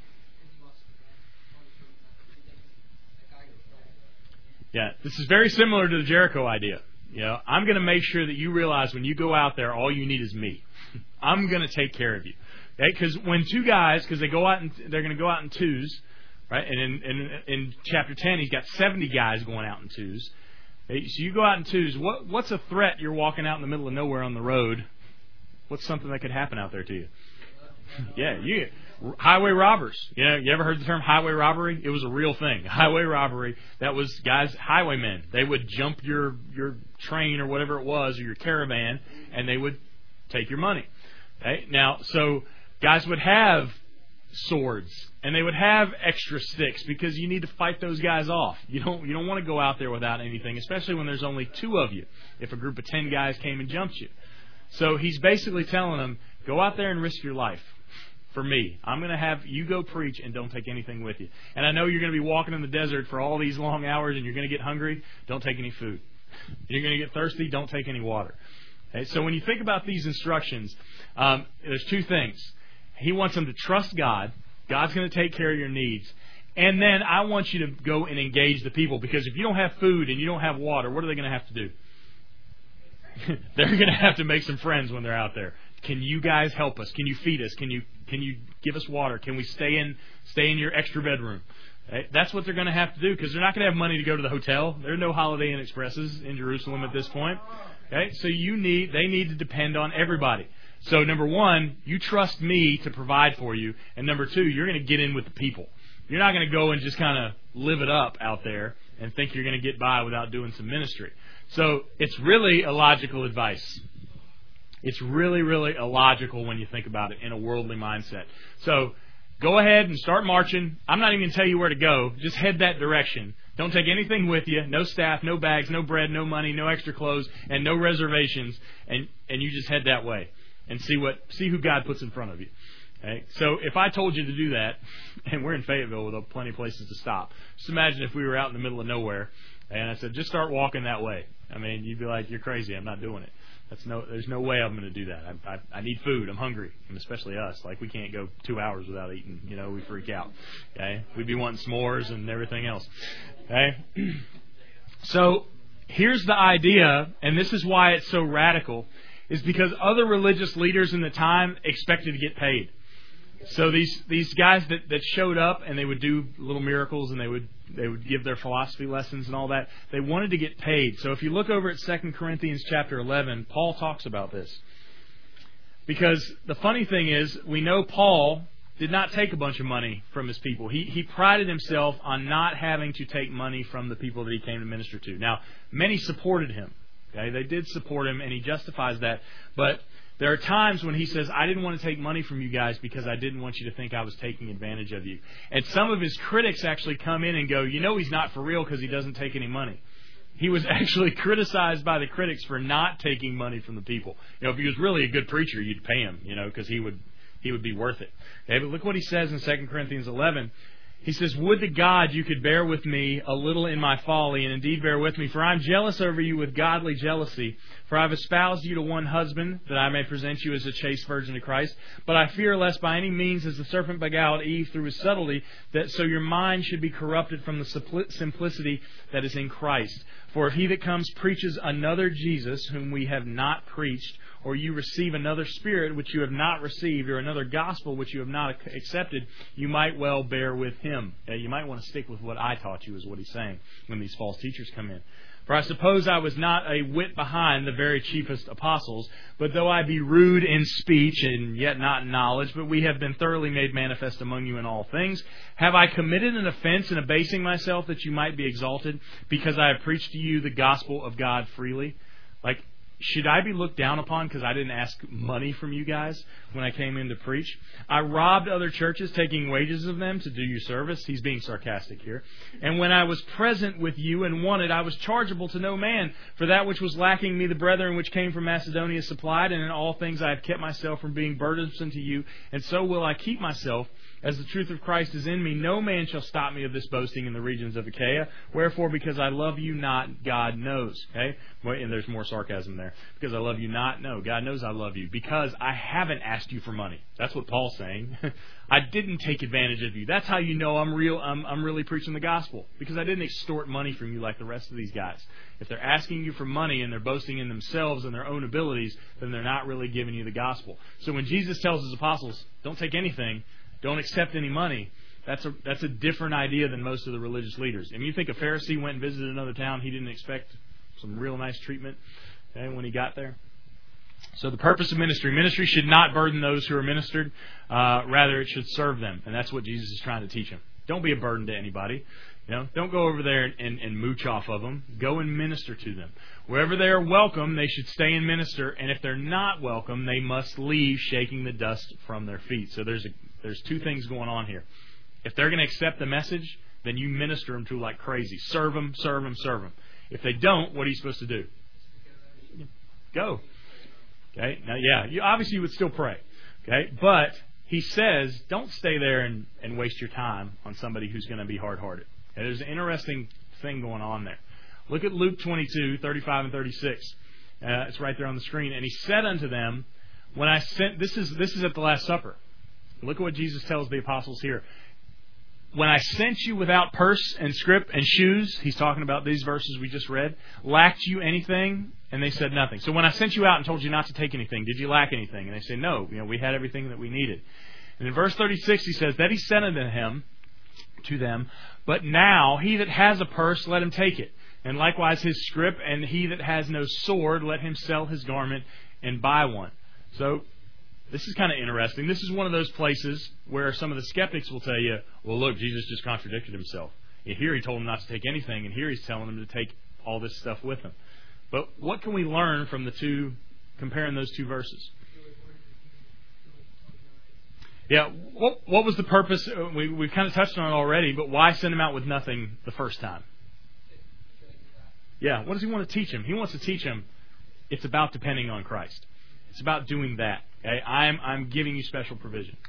Yeah, this is very similar to the Jericho idea. You know, I'm going to make sure that you realize when you go out there, all you need is me. I'm going to take care of you. Okay? Because when two guys, because they go out and they're going to go out in twos, right? And in, in in chapter ten, he's got seventy guys going out in twos. Okay? So you go out in twos. What what's a threat? You're walking out in the middle of nowhere on the road. What's something that could happen out there to you? Yeah, you highway robbers. You know, you ever heard the term highway robbery? It was a real thing. Highway robbery. That was guys, highwaymen. They would jump your your train or whatever it was, or your caravan, and they would take your money. Okay? Now, so guys would have swords and they would have extra sticks because you need to fight those guys off. You don't you don't want to go out there without anything, especially when there's only two of you. If a group of ten guys came and jumped you. So he's basically telling them, go out there and risk your life. For me, I'm going to have you go preach and don't take anything with you. And I know you're going to be walking in the desert for all these long hours and you're going to get hungry. Don't take any food. You're going to get thirsty. Don't take any water. Okay, so when you think about these instructions, um, there's two things. He wants them to trust God. God's going to take care of your needs. And then I want you to go and engage the people, because if you don't have food and you don't have water, what are they going to have to do? They're going to have to make some friends when they're out there. Can you guys help us? Can you feed us? Can you can you give us water? Can we stay in stay in your extra bedroom? Okay? That's what they're going to have to do, because they're not going to have money to go to the hotel. There are no Holiday Inn Expresses in Jerusalem at this point. Okay? So you need they need to depend on everybody. So number one, you trust me to provide for you, and number two, you're going to get in with the people. You're not going to go and just kind of live it up out there and think you're going to get by without doing some ministry. So it's really illogical advice. It's really, really illogical when you think about it in a worldly mindset. So go ahead and start marching. I'm not even going to tell you where to go. Just head that direction. Don't take anything with you. No staff, no bags, no bread, no money, no extra clothes, and no reservations. And, and you just head that way and see what see who God puts in front of you. Okay? So if I told you to do that, and we're in Fayetteville with plenty of places to stop, just imagine if we were out in the middle of nowhere, and I said, just start walking that way. I mean, you'd be like, you're crazy. I'm not doing it. That's no. There's no way I'm going to do that. I, I, I need food. I'm hungry, and especially us. Like, we can't go two hours without eating. You know, we freak out. Okay, we'd be wanting s'mores and everything else. Okay, so here's the idea, and this is why it's so radical, is because other religious leaders in the time expected to get paid. So these these guys that, that showed up and they would do little miracles and they would they would give their philosophy lessons and all that, they wanted to get paid. So if you look over at Second Corinthians chapter eleven, Paul talks about this. Because the funny thing is, we know Paul did not take a bunch of money from his people. He he prided himself on not having to take money from the people that he came to minister to. Now, many supported him. Okay, they did support him, and he justifies that. But there are times when he says, I didn't want to take money from you guys because I didn't want you to think I was taking advantage of you. And some of his critics actually come in and go, you know, he's not for real because he doesn't take any money. He was actually criticized by the critics for not taking money from the people. You know, if he was really a good preacher, you'd pay him, you know, because he would he would be worth it. Okay, but look what he says in Second Corinthians eleven. He says, would to God you could bear with me a little in my folly, and indeed bear with me, for I am jealous over you with godly jealousy. For I have espoused you to one husband, that I may present you as a chaste virgin to Christ. But I fear lest by any means, as the serpent beguiled Eve through his subtlety, that so your mind should be corrupted from the simplicity that is in Christ. For if he that comes preaches another Jesus, whom we have not preached, or you receive another spirit which you have not received, or another gospel which you have not accepted, you might well bear with him. Uh, you might want to stick with what I taught you, is what he's saying when these false teachers come in. For I suppose I was not a whit behind the very chiefest apostles, but though I be rude in speech and yet not in knowledge, but we have been thoroughly made manifest among you in all things. Have I committed an offense in abasing myself that you might be exalted, because I have preached to you the gospel of God freely? Like, should I be looked down upon because I didn't ask money from you guys when I came in to preach? I robbed other churches, taking wages of them to do you service. He's being sarcastic here. And when I was present with you and wanted, I was chargeable to no man. For that which was lacking me, the brethren which came from Macedonia supplied, and in all things I have kept myself from being burdensome to you. And so will I keep myself. As the truth of Christ is in me, no man shall stop me of this boasting in the regions of Achaia. Wherefore, because I love you not, God knows. Okay? And there's more sarcasm there. Because I love you not, no, God knows I love you. Because I haven't asked you for money. That's what Paul's saying. I didn't take advantage of you. That's how you know I'm real. I'm, I'm really preaching the gospel. Because I didn't extort money from you like the rest of these guys. If they're asking you for money and they're boasting in themselves and their own abilities, then they're not really giving you the gospel. So when Jesus tells his apostles, don't take anything, don't accept any money, that's a that's a different idea than most of the religious leaders. I mean, you think a Pharisee went and visited another town, he didn't expect some real nice treatment, okay, when he got there? So the purpose of ministry. Ministry should not burden those who are ministered. Uh, rather, it should serve them. And that's what Jesus is trying to teach them. Don't be a burden to anybody. You know, don't go over there and, and mooch off of them. Go and minister to them. Wherever they are welcome, they should stay and minister. And if they're not welcome, they must leave, shaking the dust from their feet. So there's a, there's two things going on here. If they're going to accept the message, then you minister them to like crazy. Serve them, serve them, serve them. If they don't, what are you supposed to do? Go. Okay. Now, yeah, you obviously you would still pray. Okay, but he says, don't stay there and, and waste your time on somebody who's going to be hard-hearted. Okay, there's an interesting thing going on there. Look at Luke twenty-two, thirty-five and thirty-six. Uh, it's right there on the screen. And he said unto them, when I sent, this is this is at the Last Supper. Look at what Jesus tells the apostles here. When I sent you without purse and scrip and shoes, he's talking about these verses we just read, lacked you anything? And they said nothing. So when I sent you out and told you not to take anything, did you lack anything? And they say, no, you know, we had everything that we needed. And in verse thirty-six, he says, that he sent unto him, to them, but now he that has a purse, let him take it. And likewise his scrip, and he that has no sword, let him sell his garment and buy one. So this is kind of interesting. This is one of those places where some of the skeptics will tell you, well, look, Jesus just contradicted himself. Here he told them not to take anything, and here he's telling them to take all this stuff with them. But what can we learn from the two, comparing those two verses? Yeah, what what was the purpose? We we've kind of touched on it already, but why send him out with nothing the first time? Yeah, what does he want to teach him? He wants to teach him it's about depending on Christ. It's about doing that. Okay? I'm I'm giving you special provision.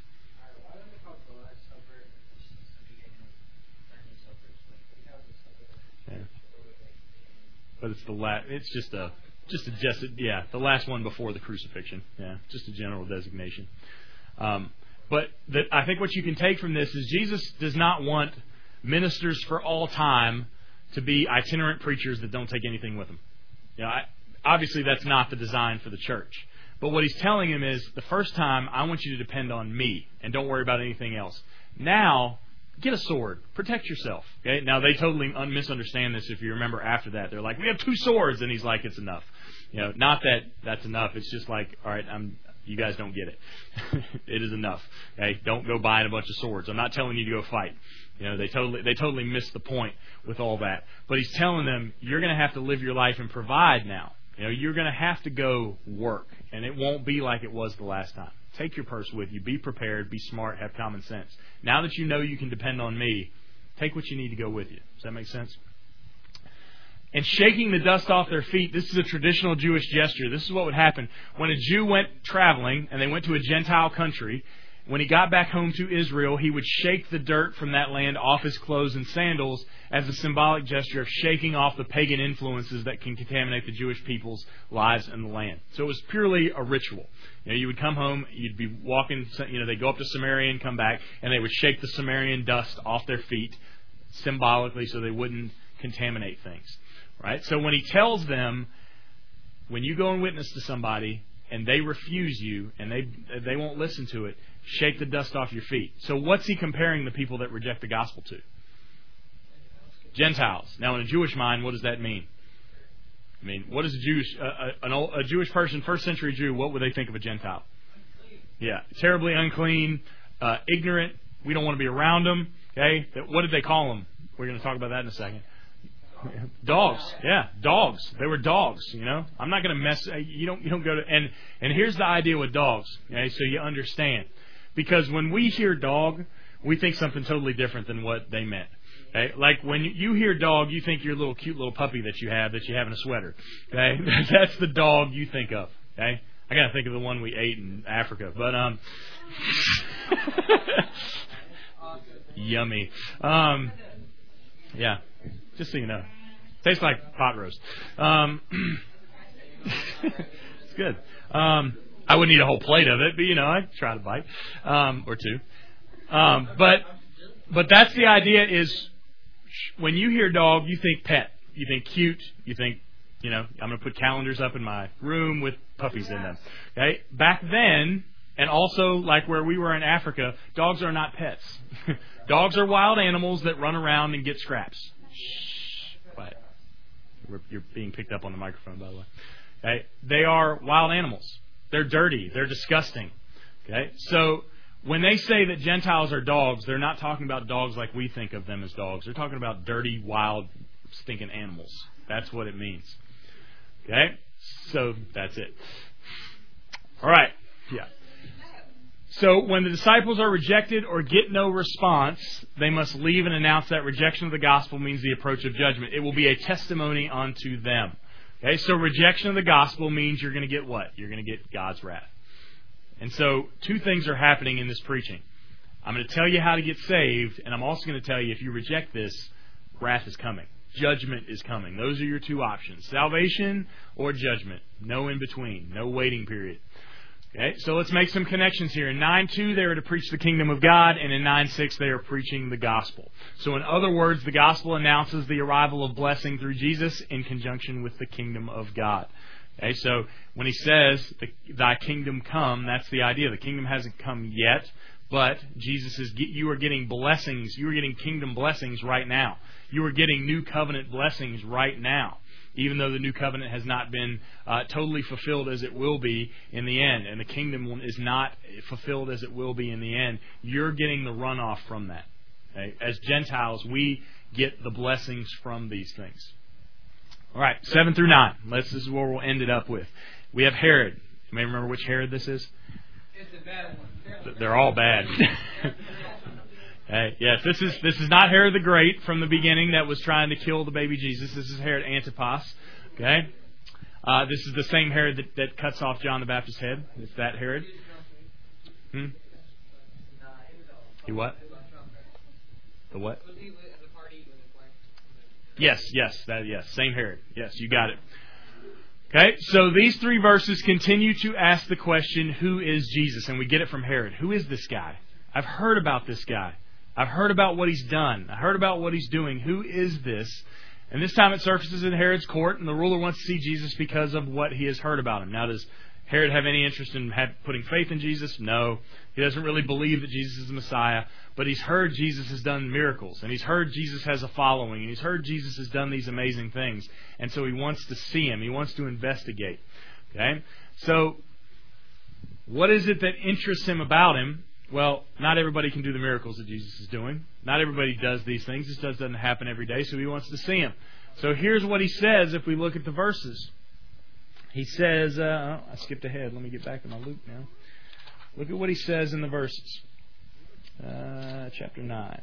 Yeah. But it's the la- It's just a just a just a, yeah the last one before the crucifixion. Yeah, just a general designation. Um, But that I think what you can take from this is Jesus does not want ministers for all time to be itinerant preachers that don't take anything with them. You know, I, obviously, that's not the design for the church. But what he's telling him is, the first time, I want you to depend on me and don't worry about anything else. Now, get a sword. Protect yourself. Okay? Now, they totally un- misunderstand this if you remember after that. They're like, we have two swords. And he's like, it's enough. You know, not that that's enough. It's just like, all right, I'm... You guys don't get it. It is enough. Okay, don't go buying a bunch of swords. I'm not telling you to go fight. You know, they totally they totally missed the point with all that. But he's telling them you're going to have to live your life and provide now. You know, you're going to have to go work, and it won't be like it was the last time. Take your purse with you. Be prepared. Be smart. Have common sense. Now that you know you can depend on me, take what you need to go with you. Does that make sense? And shaking the dust off their feet, this is a traditional Jewish gesture. This is what would happen. When a Jew went traveling and they went to a Gentile country, when he got back home to Israel, he would shake the dirt from that land off his clothes and sandals as a symbolic gesture of shaking off the pagan influences that can contaminate the Jewish people's lives and the land. So it was purely a ritual. You know, you would come home, you'd be walking, you know, they'd go up to Samaria and come back, and they would shake the Samaritan dust off their feet symbolically so they wouldn't contaminate things. Right? So when he tells them, when you go and witness to somebody and they refuse you and they they won't listen to it, shake the dust off your feet. So what's he comparing the people that reject the gospel to? Gentiles. Now, in a Jewish mind, what does that mean? I mean, what is a Jewish a, a, a Jewish person, first century Jew? What would they think of a Gentile? Yeah, terribly unclean, uh, ignorant. We don't want to be around them. Okay, what did they call them? We're going to talk about that in a second. Dogs, yeah, dogs. They were dogs, you know. I'm not going to mess. You don't. You don't go to. And and here's the idea with dogs. Okay, so you understand, because when we hear dog, we think something totally different than what they meant. Okay, like when you hear dog, you think your little cute little puppy that you have that you have in a sweater. Okay, that's the dog you think of. Okay, I got to think of the one we ate in Africa, but um, yummy. Um, yeah. Just so you know. Tastes like pot roast. Um, it's good. Um, I wouldn't eat a whole plate of it, but, you know, I'd try to bite. Um, or two. Um, but but that's the idea is when you hear dog, you think pet. You think cute. You think, you know, I'm going to put calendars up in my room with puppies in them. Okay? Back then, and also like where we were in Africa, dogs are not pets. Dogs are wild animals that run around and get scraps. Quiet. You're being picked up on the microphone, by the way. Okay? They are wild animals. They're dirty. They're disgusting. Okay? So when they say that Gentiles are dogs, they're not talking about dogs like we think of them as dogs. They're talking about dirty, wild, stinking animals. That's what it means. Okay? So that's it. All right. Yeah. So when the disciples are rejected or get no response, they must leave and announce that rejection of the gospel means the approach of judgment. It will be a testimony unto them. Okay, so rejection of the gospel means you're going to get what? You're going to get God's wrath. And so two things are happening in this preaching. I'm going to tell you how to get saved, and I'm also going to tell you if you reject this, wrath is coming. Judgment is coming. Those are your two options. Salvation or judgment. No in between. No waiting period. Okay, so let's make some connections here. In nine two, they are to preach the kingdom of God, and in nine six, they are preaching the gospel. So in other words, the gospel announces the arrival of blessing through Jesus in conjunction with the kingdom of God. Okay, so when he says, thy kingdom come, that's the idea. The kingdom hasn't come yet, but Jesus is, you are getting blessings. You are getting kingdom blessings right now. You are getting new covenant blessings right now, even though the new covenant has not been uh, totally fulfilled as it will be in the end, and the kingdom is not fulfilled as it will be in the end. You're getting the runoff from that. Okay? As Gentiles, we get the blessings from these things. All right, seven through nine. Let's, this is where we'll end it up with. We have Herod. You may remember which Herod this is? It's a bad one. They're all bad. Hey, yes, this is this is not Herod the Great from the beginning that was trying to kill the baby Jesus. This is Herod Antipas. Okay, uh, this is the same Herod that, that cuts off John the Baptist's head. It's that Herod. Hmm? He what? The what? Yes, yes, that yes, same Herod. Yes, you got it. Okay, so these three verses continue to ask the question, who is Jesus? And we get it from Herod. Who is this guy? I've heard about this guy. I've heard about what he's done. I heard about what he's doing. Who is this? And this time it surfaces in Herod's court, and the ruler wants to see Jesus because of what he has heard about him. Now, does Herod have any interest in have, putting faith in Jesus? No. He doesn't really believe that Jesus is the Messiah, but he's heard Jesus has done miracles, and he's heard Jesus has a following, and he's heard Jesus has done these amazing things, and so he wants to see him. He wants to investigate. Okay? So, what is it that interests him about him? Well, not everybody can do the miracles that Jesus is doing. Not everybody does these things. This doesn't happen every day, so he wants to see him. So here's what he says if we look at the verses. He says, uh, I skipped ahead. Let me get back to my Luke now. Look at what he says in the verses. Uh, chapter nine.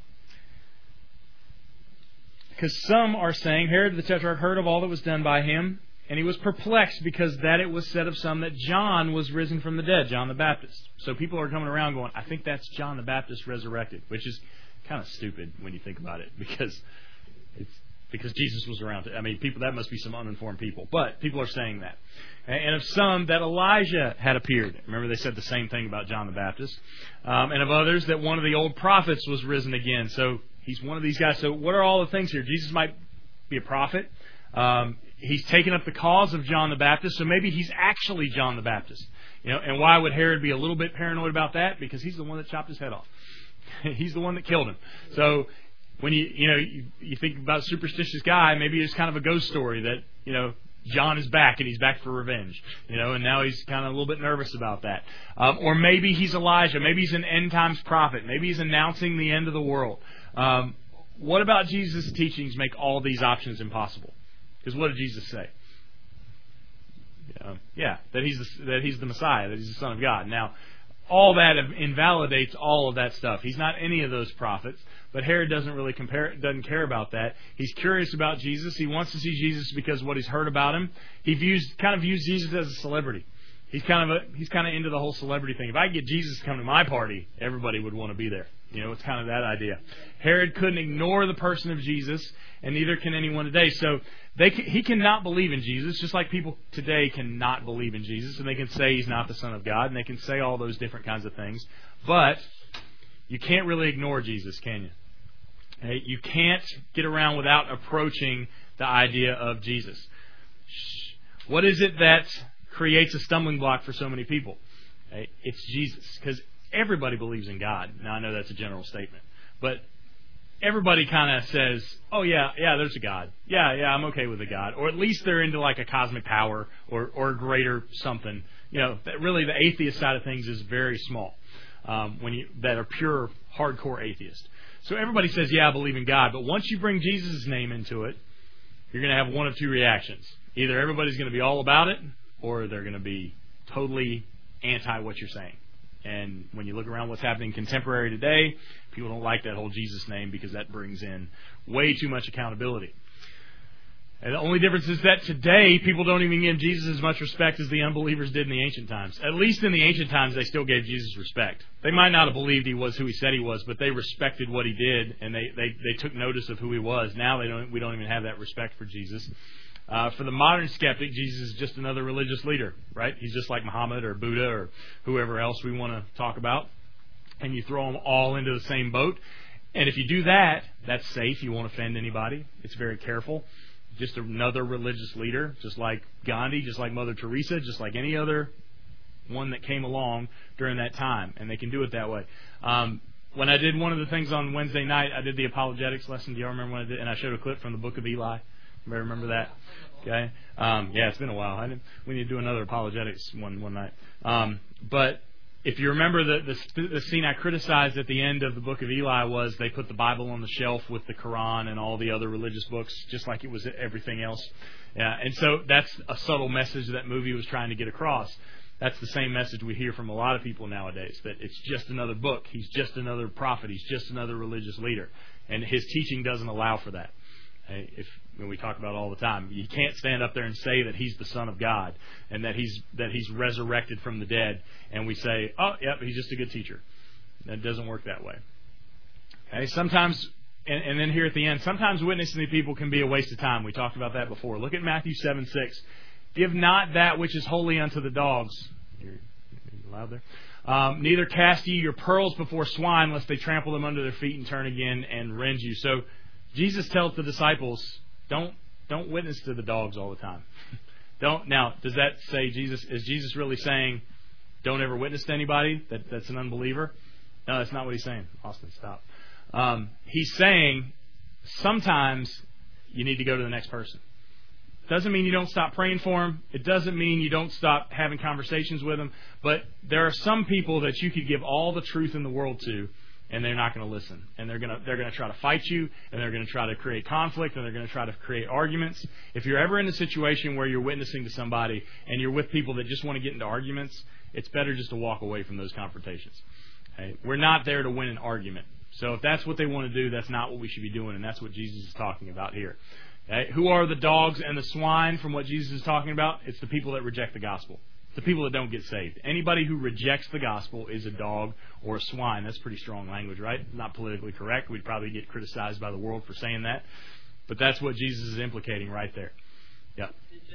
Because some are saying, Herod the Tetrarch heard of all that was done by him, and he was perplexed because that it was said of some that John was risen from the dead, John the Baptist. So people are coming around going, I think that's John the Baptist resurrected, which is kind of stupid when you think about it, because it's because Jesus was around. I mean, people that must be some uninformed people, but people are saying that. And of some that Elijah had appeared. Remember, they said the same thing about John the Baptist. Um, and of others that one of the old prophets was risen again. So he's one of these guys. So what are all the things here? Jesus might be a prophet. Um, he's taken up the cause of John the Baptist, so maybe he's actually John the Baptist. You know, and why would Herod be a little bit paranoid about that? Because he's the one that chopped his head off. He's the one that killed him. So when you you know you, you think about a superstitious guy, maybe it's kind of a ghost story that, you know, John is back and he's back for revenge. You know, and now he's kind of a little bit nervous about that. Um, or maybe he's Elijah. Maybe he's an end times prophet. Maybe he's announcing the end of the world. Um, what about Jesus' teachings make all these options impossible? Because what did Jesus say? Um, yeah, that he's the, that he's the Messiah, that he's the Son of God. Now, all that invalidates all of that stuff. He's not any of those prophets, but Herod doesn't really compare, doesn't care about that. He's curious about Jesus. He wants to see Jesus because of what he's heard about him. He views kind of views Jesus as a celebrity. He's kind of a, he's kind of into the whole celebrity thing. If I could get Jesus to come to my party, everybody would want to be there. You know, it's kind of that idea. Herod couldn't ignore the person of Jesus, and neither can anyone today. So they can, he cannot believe in Jesus, just like people today cannot believe in Jesus, and they can say he's not the Son of God, and they can say all those different kinds of things. But you can't really ignore Jesus, can you? Okay? You can't get around without approaching the idea of Jesus. What is it that creates a stumbling block for so many people? Okay? It's Jesus, because everybody believes in God. Now, I know that's a general statement, but everybody kind of says, oh, yeah, yeah, there's a God. Yeah, yeah, I'm okay with a God. Or at least they're into like a cosmic power or, or a greater something. You know, that really the atheist side of things is very small um, when you that are pure, hardcore atheists. So everybody says, yeah, I believe in God. But once you bring Jesus' name into it, you're going to have one of two reactions. Either everybody's going to be all about it, or they're going to be totally anti what you're saying. And when you look around what's happening contemporary today, people don't like that whole Jesus name because that brings in way too much accountability. And the only difference is that today people don't even give Jesus as much respect as the unbelievers did in the ancient times. At least in the ancient times, they still gave Jesus respect. They might not have believed he was who he said he was, but they respected what he did, and they, they, they took notice of who he was. Now they don't. We don't even have that respect for Jesus. Uh, for the modern skeptic, Jesus is just another religious leader, right? He's just like Muhammad or Buddha or whoever else we want to talk about. And you throw them all into the same boat. And if you do that, that's safe. You won't offend anybody. It's very careful. Just another religious leader, just like Gandhi, just like Mother Teresa, just like any other one that came along during that time. And they can do it that way. Um, when I did one of the things on Wednesday night, I did the apologetics lesson. Do you all remember when I did? And I showed a clip from the book of Eli. Anybody remember that? Okay. Um, yeah, it's been a while. I didn't, we need to do another apologetics one one night. Um, but if you remember, the, the the scene I criticized at the end of the book of Eli was they put the Bible on the shelf with the Quran and all the other religious books, just like it was everything else. Yeah, and so that's a subtle message that movie was trying to get across. That's the same message we hear from a lot of people nowadays, that it's just another book. He's just another prophet. He's just another religious leader. And his teaching doesn't allow for that. If when we talk about it all the time, you can't stand up there and say that he's the Son of God and that he's that he's resurrected from the dead, and we say, oh, yep, he's just a good teacher. That doesn't work that way. Okay, sometimes, and, and then here at the end, sometimes witnessing to people can be a waste of time. We talked about that before. Look at Matthew seven six. Give not that which is holy unto the dogs. You're, you're loud there. Um, neither cast ye your pearls before swine, lest they trample them under their feet and turn again and rend you. So Jesus tells the disciples, don't don't witness to the dogs all the time. Don't now. Does that say Jesus? Is Jesus really saying, don't ever witness to anybody that that's an unbeliever? No, that's not what he's saying. Austin, stop. Um, he's saying sometimes you need to go to the next person. Doesn't mean you don't stop praying for them. It doesn't mean you don't stop having conversations with them. But there are some people that you could give all the truth in the world to, and they're not going to listen. And they're going to they're going to try to fight you, and they're going to try to create conflict, and they're going to try to create arguments. If you're ever in a situation where you're witnessing to somebody and you're with people that just want to get into arguments, it's better just to walk away from those confrontations. Okay? We're not there to win an argument. So if that's what they want to do, that's not what we should be doing, and that's what Jesus is talking about here. Okay? Who are the dogs and the swine from what Jesus is talking about? It's the people that reject the gospel. It's the people that don't get saved. Anybody who rejects the gospel is a dog or a swine. That's pretty strong language, right? Not politically correct. We'd probably get criticized by the world for saying that. But that's what Jesus is implicating right there. Yeah.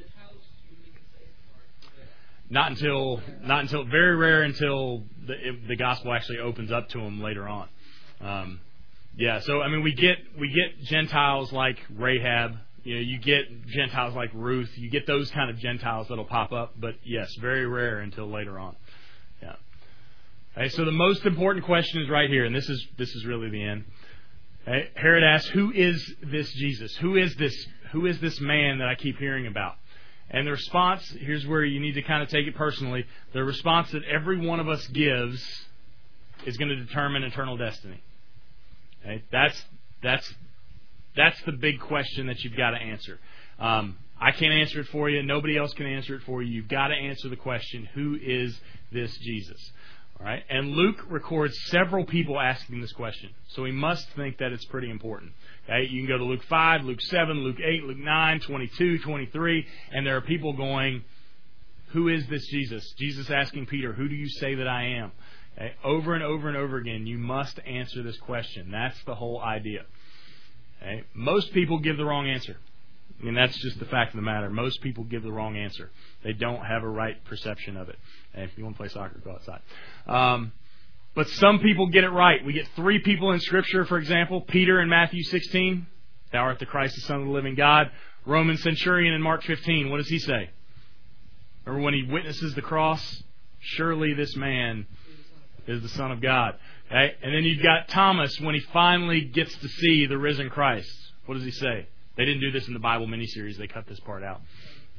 Not until, not until, very rare until the, the gospel actually opens up to them later on. Um, Yeah, so I mean, we get we get Gentiles like Rahab. You know, you get Gentiles like Ruth. You get those kind of Gentiles that'll pop up. But yes, very rare until later on. Yeah. Okay, so the most important question is right here, and this is this is really the end. Okay, Herod asks, "Who is this Jesus? Who is this? Who is this man that I keep hearing about?" And the response, here's where you need to kind of take it personally. The response that every one of us gives is going to determine eternal destiny. Okay, that's that's that's the big question that you've got to answer. Um, I can't answer it for you. Nobody else can answer it for you. You've got to answer the question, who is this Jesus? All right. And Luke records several people asking this question, so we must think that it's pretty important. Okay, you can go to Luke five, Luke seven, Luke eight, Luke nine, twenty-two, twenty-three, and there are people going, who is this Jesus? Jesus asking Peter, who do you say that I am? Okay, over and over and over again, you must answer this question. That's the whole idea. Okay, most people give the wrong answer. I mean, that's just the fact of the matter. Most people give the wrong answer. They don't have a right perception of it. And if you want to play soccer, go outside. Um, but some people get it right. We get three people in Scripture, for example. Peter in Matthew sixteen, thou art the Christ, the Son of the living God. Roman centurion in Mark fifteen, what does he say? Remember when he witnesses the cross? Surely this man is the Son of God. Okay? And then you've got Thomas when he finally gets to see the risen Christ. What does he say? They didn't do this in the Bible miniseries. They cut this part out.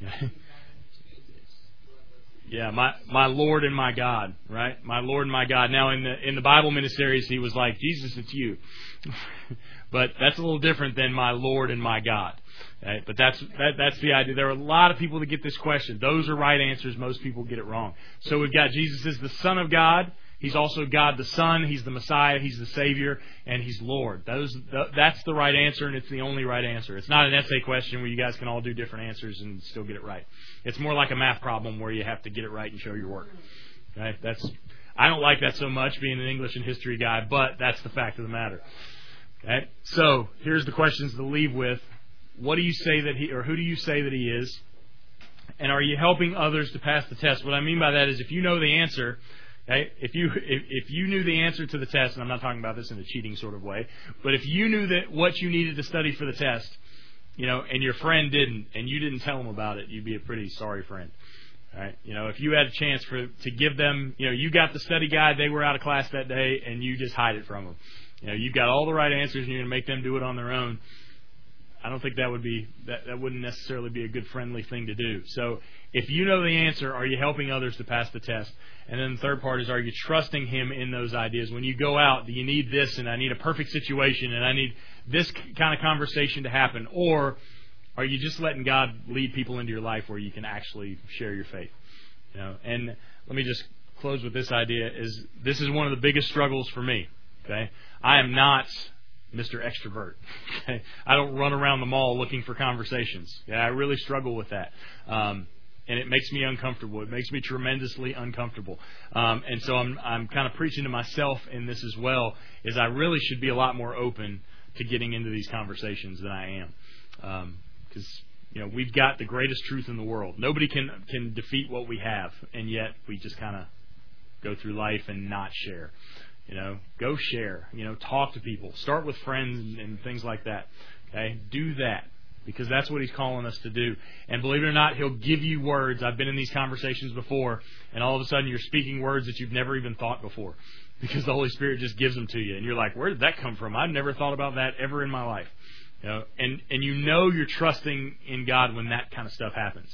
Yeah, my my Lord and my God, right? My Lord and my God. Now, in the in the Bible miniseries, he was like, Jesus, it's you. But that's a little different than my Lord and my God. Okay? But that's that, that's the idea. There are a lot of people that get this question. Those are right answers. Most people get it wrong. So we've got Jesus is the Son of God. He's also God the Son. He's the Messiah. He's the Savior. And He's Lord. Those That's the right answer, and it's the only right answer. It's not an essay question where you guys can all do different answers and still get it right. It's more like a math problem where you have to get it right and show your work. Okay? That's I don't like that so much, being an English and history guy, but that's the fact of the matter. Okay? So here's the questions to leave with. What do you say that he, or who do you say that he is? And are you helping others to pass the test? What I mean by that is if you know the answer... Okay? If you if, if you knew the answer to the test, and I'm not talking about this in a cheating sort of way, but if you knew that what you needed to study for the test, you know, and your friend didn't, and you didn't tell them about it, you'd be a pretty sorry friend. All right? You know, if you had a chance for to give them, you know, you got the study guide, they were out of class that day, and you just hide it from them. You know, you've got all the right answers, and you're going to make them do it on their own. I don't think that would be that, that wouldn't necessarily be a good friendly thing to do. So if you know the answer, are you helping others to pass the test? And then the third part is, are you trusting Him in those ideas? When you go out, do you need this, and I need a perfect situation, and I need this kind of conversation to happen? Or are you just letting God lead people into your life where you can actually share your faith? You know, and let me just close with this idea: is this is one of the biggest struggles for me. Okay, I am not Mister Extrovert. Okay, I don't run around the mall looking for conversations. Yeah, I really struggle with that. Um, And it makes me uncomfortable. It makes me tremendously uncomfortable. Um, and so I'm I'm kind of preaching to myself in this as well, is I really should be a lot more open to getting into these conversations than I am. Because, um, you know, we've got the greatest truth in the world. Nobody can, can defeat what we have, and yet we just kind of go through life and not share. You know, go share. You know, talk to people. Start with friends and, and things like that. Okay? Do that. Because that's what He's calling us to do. And believe it or not, He'll give you words. I've been in these conversations before, and all of a sudden you're speaking words that you've never even thought before. Because the Holy Spirit just gives them to you. And you're like, where did that come from? I've never thought about that ever in my life. You know, and, and you know you're trusting in God when that kind of stuff happens.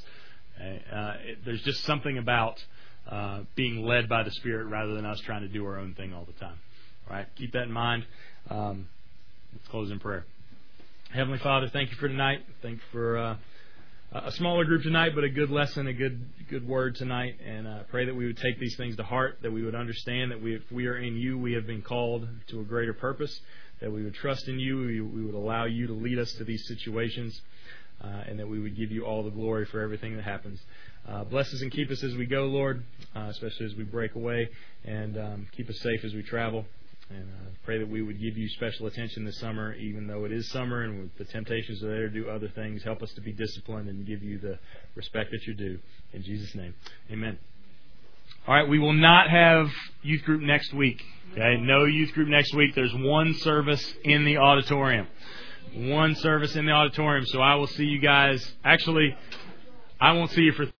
Uh, it, there's just something about uh, being led by the Spirit rather than us trying to do our own thing all the time. All right? Keep that in mind. Um, let's close in prayer. Heavenly Father, thank you for tonight. Thank you for uh, a smaller group tonight, but a good lesson, a good good word tonight. And I uh, pray that we would take these things to heart, that we would understand that we, if we are in you, we have been called to a greater purpose, that we would trust in you, we, we would allow you to lead us to these situations, uh, and that we would give you all the glory for everything that happens. Uh, bless us and keep us as we go, Lord, uh, especially as we break away, and um, keep us safe as we travel. And uh, pray that we would give you special attention this summer, even though it is summer and with the temptations are there to do other things. Help us to be disciplined and give you the respect that you do. In Jesus' name, amen. All right, we will not have youth group next week. Okay, no youth group next week. There's one service in the auditorium. One service in the auditorium. So I will see you guys. Actually, I won't see you for